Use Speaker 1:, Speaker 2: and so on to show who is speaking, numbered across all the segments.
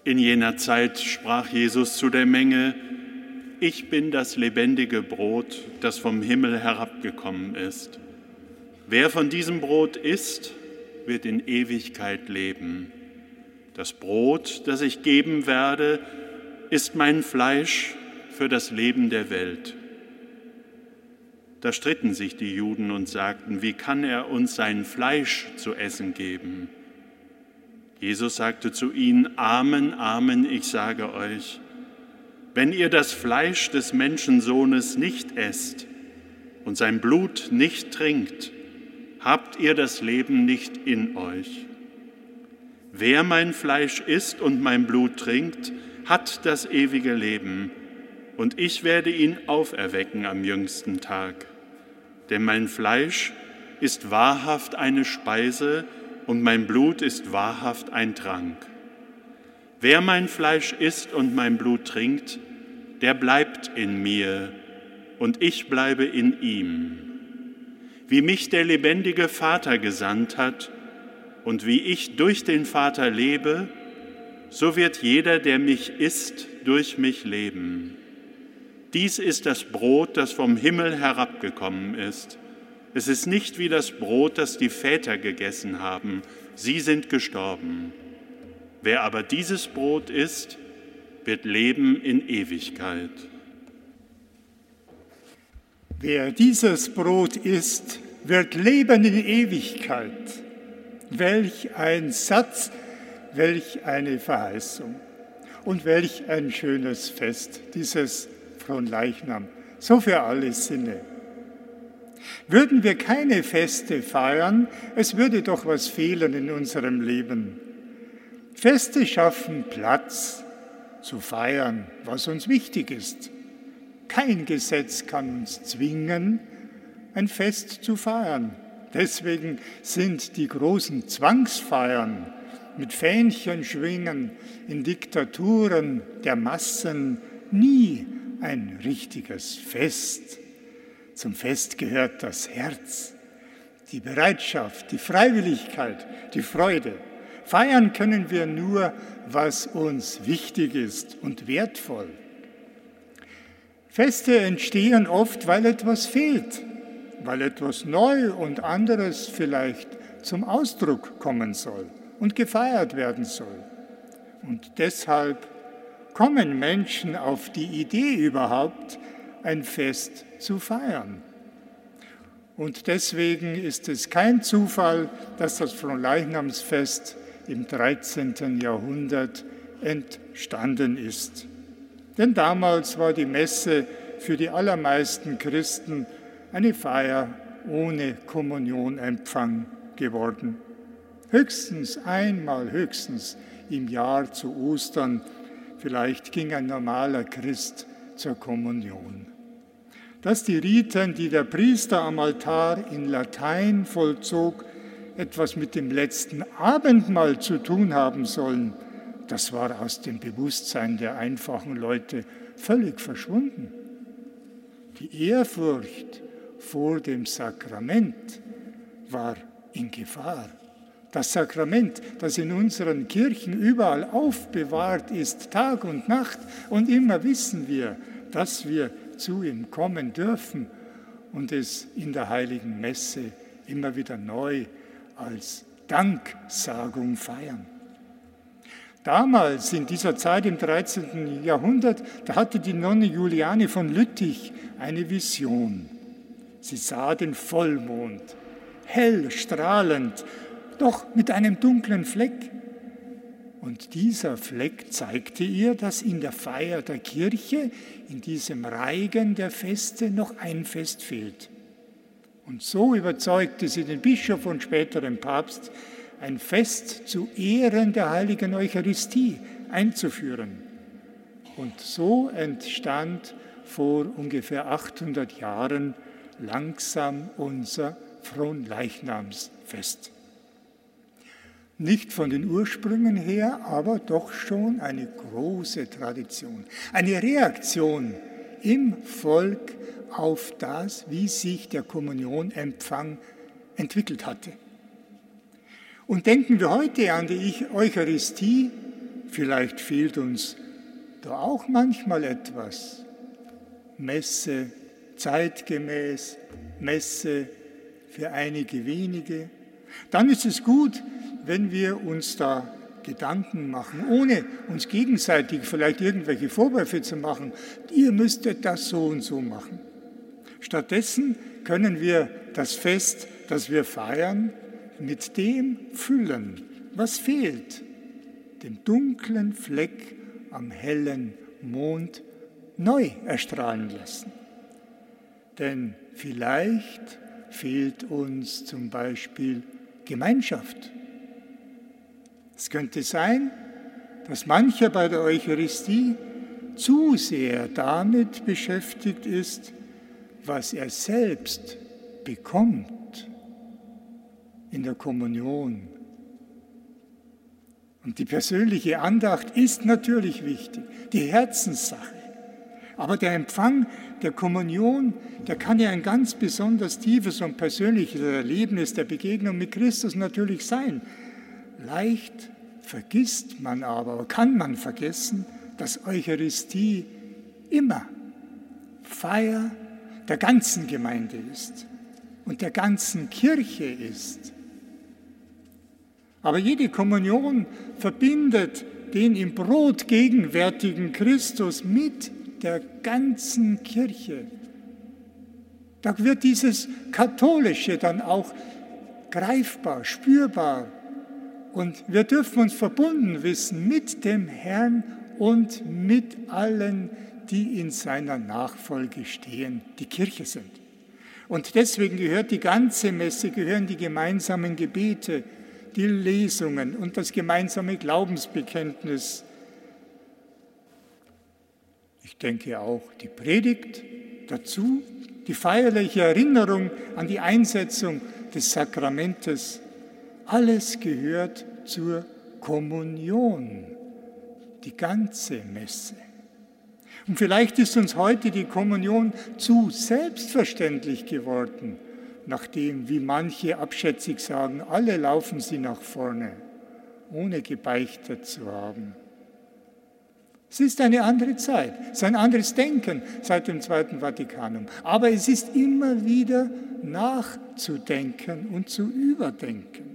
Speaker 1: In jener Zeit sprach Jesus zu der Menge: Ich bin das lebendige Brot, das vom Himmel herabgekommen ist. Wer von diesem Brot isst, wird in Ewigkeit leben. Das Brot, das ich geben werde, ist mein Fleisch für das Leben der Welt. Da stritten sich die Juden und sagten: Wie kann er uns sein Fleisch zu essen geben? Jesus sagte zu ihnen: Amen, Amen, ich sage euch, wenn ihr das Fleisch des Menschensohnes nicht esst und sein Blut nicht trinkt, habt ihr das Leben nicht in euch. Wer mein Fleisch isst und mein Blut trinkt, hat das ewige Leben, und ich werde ihn auferwecken am jüngsten Tag. Denn mein Fleisch ist wahrhaft eine Speise und mein Blut ist wahrhaft ein Trank. Wer mein Fleisch isst und mein Blut trinkt, der bleibt in mir und ich bleibe in ihm. Wie mich der lebendige Vater gesandt hat und wie ich durch den Vater lebe, so wird jeder, der mich isst, durch mich leben. Dies ist das Brot, das vom Himmel herabgekommen ist. Es ist nicht wie das Brot, das die Väter gegessen haben. Sie sind gestorben. Wer aber dieses Brot isst, wird leben in Ewigkeit.
Speaker 2: Wer dieses Brot isst, wird leben in Ewigkeit. Welch ein Satz, welch eine Verheißung und welch ein schönes Fest, dieses Fronleichnam, so für alle Sinne. Würden wir keine Feste feiern, es würde doch was fehlen in unserem Leben. Feste schaffen Platz zu feiern, was uns wichtig ist. Kein Gesetz kann uns zwingen, ein Fest zu feiern. Deswegen sind die großen Zwangsfeiern mit Fähnchen schwingen in Diktaturen der Massen nie ein richtiges Fest. Zum Fest gehört das Herz, die Bereitschaft, die Freiwilligkeit, die Freude. Feiern können wir nur, was uns wichtig ist und wertvoll. Feste entstehen oft, weil etwas fehlt, weil etwas neu und anderes vielleicht zum Ausdruck kommen soll und gefeiert werden soll. Und deshalb kommen Menschen auf die Idee überhaupt, ein Fest zu feiern. Und deswegen ist es kein Zufall, dass das Fronleichnamsfest im 13. Jahrhundert entstanden ist. Denn damals war die Messe für die allermeisten Christen eine Feier ohne Kommunionempfang geworden. Höchstens einmal, höchstens im Jahr zu Ostern, vielleicht ging ein normaler Christ zur Kommunion. Dass die Riten, die der Priester am Altar in Latein vollzog, etwas mit dem letzten Abendmahl zu tun haben sollen, das war aus dem Bewusstsein der einfachen Leute völlig verschwunden. Die Ehrfurcht vor dem Sakrament war in Gefahr. Das Sakrament, das in unseren Kirchen überall aufbewahrt ist, Tag und Nacht, und immer wissen wir, dass wir zu ihm kommen dürfen und es in der Heiligen Messe immer wieder neu als Danksagung feiern. Damals, in dieser Zeit im 13. Jahrhundert, da hatte die Nonne Juliane von Lüttich eine Vision. Sie sah den Vollmond, hell, strahlend, doch mit einem dunklen Fleck. Und dieser Fleck zeigte ihr, dass in der Feier der Kirche, in diesem Reigen der Feste, noch ein Fest fehlt. Und so überzeugte sie den Bischof und später den Papst, ein Fest zu Ehren der heiligen Eucharistie einzuführen. Und so entstand vor ungefähr 800 Jahren langsam unser Fronleichnamsfest. Nicht von den Ursprüngen her, aber doch schon eine große Tradition, eine Reaktion im Volk auf das, wie sich der Kommunionempfang entwickelt hatte. Und denken wir heute an die Eucharistie, Vielleicht fehlt uns da auch manchmal etwas. Messe zeitgemäß, Messe für einige wenige. Dann ist es gut, wenn wir uns da Gedanken machen, ohne uns gegenseitig vielleicht irgendwelche Vorwürfe zu machen. Ihr müsstet das so und so machen. Stattdessen können wir das Fest, das wir feiern, mit dem füllen, was fehlt, dem dunklen Fleck am hellen Mond neu erstrahlen lassen. Denn vielleicht fehlt uns zum Beispiel Gemeinschaft. Es könnte sein, dass mancher bei der Eucharistie zu sehr damit beschäftigt ist, was er selbst bekommt in der Kommunion. Und die persönliche Andacht ist natürlich wichtig, die Herzenssache. Aber der Empfang der Kommunion, der kann ja ein ganz besonders tiefes und persönliches Erlebnis der Begegnung mit Christus natürlich sein. Leicht vergisst man aber, kann man vergessen, dass Eucharistie immer Feier der ganzen Gemeinde ist und der ganzen Kirche ist. Aber jede Kommunion verbindet den im Brot gegenwärtigen Christus mit der ganzen Kirche. Da wird dieses Katholische dann auch greifbar, spürbar. Und wir dürfen uns verbunden wissen mit dem Herrn und mit allen, die in seiner Nachfolge stehen, die Kirche sind. Und deswegen gehört die ganze Messe, gehören die gemeinsamen Gebete, die Lesungen und das gemeinsame Glaubensbekenntnis. Ich denke auch die Predigt dazu, die feierliche Erinnerung an die Einsetzung des Sakramentes. Alles gehört zur Kommunion, die ganze Messe. Und vielleicht ist uns heute die Kommunion zu selbstverständlich geworden, nachdem, wie manche abschätzig sagen, alle laufen sie nach vorne, ohne gebeichtet zu haben. Es ist eine andere Zeit, es ist ein anderes Denken seit dem Zweiten Vatikanum. Aber es ist immer wieder nachzudenken und zu überdenken.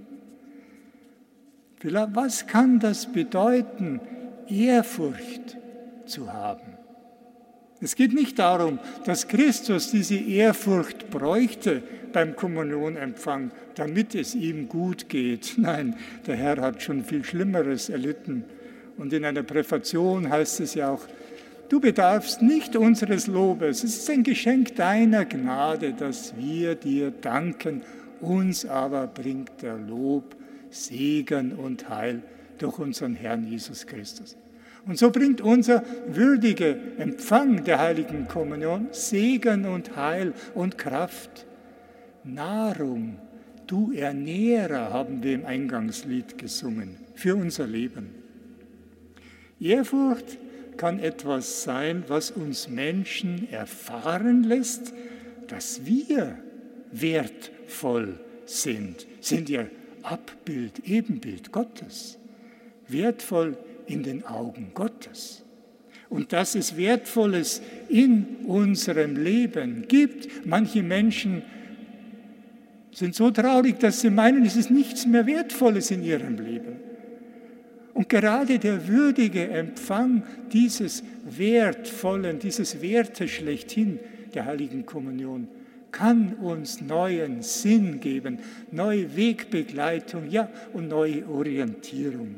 Speaker 2: Was kann das bedeuten, Ehrfurcht zu haben? Es geht nicht darum, dass Christus diese Ehrfurcht bräuchte beim Kommunionempfang, damit es ihm gut geht. Nein, der Herr hat schon viel Schlimmeres erlitten. Und in einer Präfation heißt es ja auch, du bedarfst nicht unseres Lobes, es ist ein Geschenk deiner Gnade, dass wir dir danken, uns aber bringt der Lob, Segen und Heil durch unseren Herrn Jesus Christus. Und so bringt unser würdiger Empfang der Heiligen Kommunion Segen und Heil und Kraft. Nahrung, du Ernährer, haben wir im Eingangslied gesungen, für unser Leben. Ehrfurcht kann etwas sein, was uns Menschen erfahren lässt, dass wir wertvoll sind ja Abbild, Ebenbild Gottes, wertvoll in den Augen Gottes. Und dass es Wertvolles in unserem Leben gibt. Manche Menschen sind so traurig, dass sie meinen, es ist nichts mehr Wertvolles in ihrem Leben. Und gerade der würdige Empfang dieses Wertvollen, dieses Wertes schlechthin der Heiligen Kommunion, kann uns neuen Sinn geben, neue Wegbegleitung, ja, und neue Orientierung.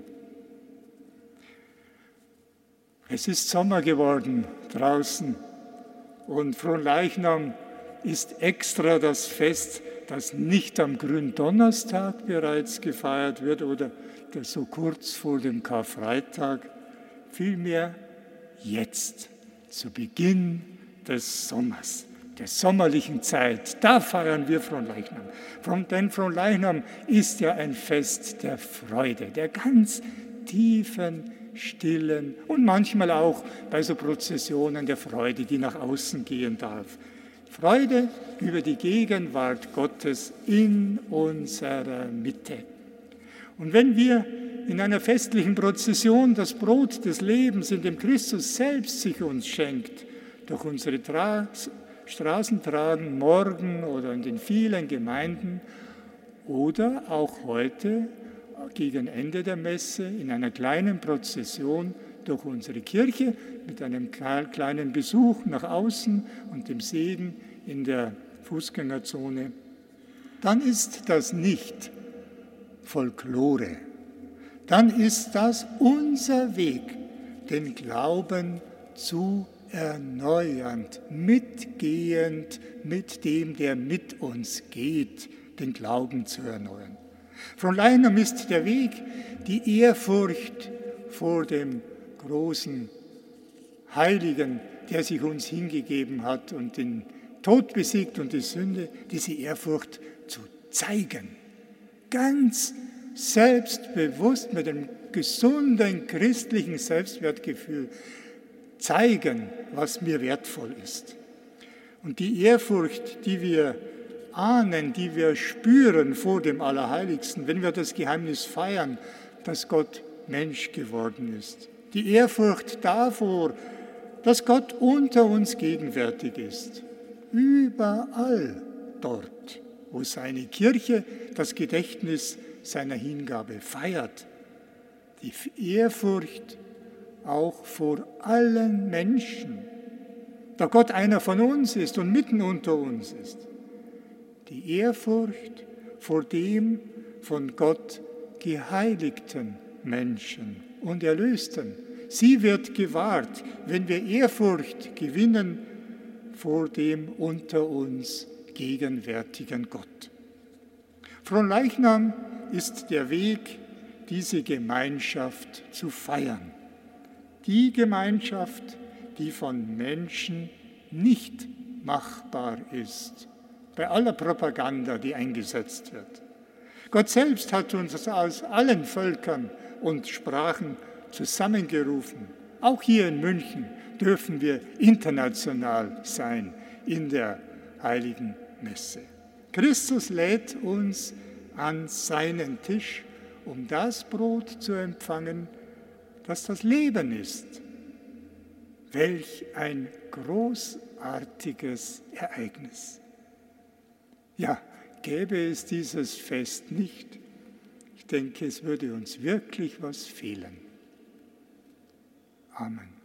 Speaker 2: Es ist Sommer geworden draußen und Fronleichnam ist extra das Fest, das nicht am Gründonnerstag bereits gefeiert wird oder so kurz vor dem Karfreitag, vielmehr jetzt, zu Beginn des Sommers, der sommerlichen Zeit. Da feiern wir Fronleichnam. Denn Fronleichnam ist ja ein Fest der Freude, der ganz tiefen, stillen und manchmal auch bei so Prozessionen der Freude, die nach außen gehen darf. Freude über die Gegenwart Gottes in unserer Mitte. Und wenn wir in einer festlichen Prozession das Brot des Lebens, in dem Christus selbst sich uns schenkt, durch unsere Straßen tragen, morgen oder in den vielen Gemeinden oder auch heute gegen Ende der Messe in einer kleinen Prozession durch unsere Kirche mit einem kleinen Besuch nach außen und dem Segen in der Fußgängerzone, dann ist das nicht Folklore. Dann ist das unser Weg, den Glauben zu erneuern, mitgehend mit dem, der mit uns geht, den Glauben zu erneuern. Fronleichnam ist der Weg, die Ehrfurcht vor dem großen Heiligen, der sich uns hingegeben hat und den Tod besiegt und die Sünde, diese Ehrfurcht zu zeigen. Ganz selbstbewusst mit einem gesunden christlichen Selbstwertgefühl zeigen, was mir wertvoll ist. Und die Ehrfurcht, die wir ahnen, die wir spüren vor dem Allerheiligsten, wenn wir das Geheimnis feiern, dass Gott Mensch geworden ist. Die Ehrfurcht davor, dass Gott unter uns gegenwärtig ist. Überall dort, wo seine Kirche das Gedächtnis seiner Hingabe feiert. Die Ehrfurcht auch vor allen Menschen, da Gott einer von uns ist und mitten unter uns ist. Die Ehrfurcht vor dem von Gott geheiligten Menschen und Erlösten. Sie wird gewahrt, wenn wir Ehrfurcht gewinnen vor dem unter uns gegenwärtigen Gott. Fronleichnam ist der Weg, diese Gemeinschaft zu feiern. Die Gemeinschaft, die von Menschen nicht machbar ist, bei aller Propaganda, die eingesetzt wird. Gott selbst hat uns aus allen Völkern und Sprachen zusammengerufen. Auch hier in München dürfen wir international sein in der Heiligen Messe. Christus lädt uns an seinen Tisch, um das Brot zu empfangen, das das Leben ist. Welch ein großartiges Ereignis. Ja, gäbe es dieses Fest nicht, ich denke, es würde uns wirklich was fehlen. Amen.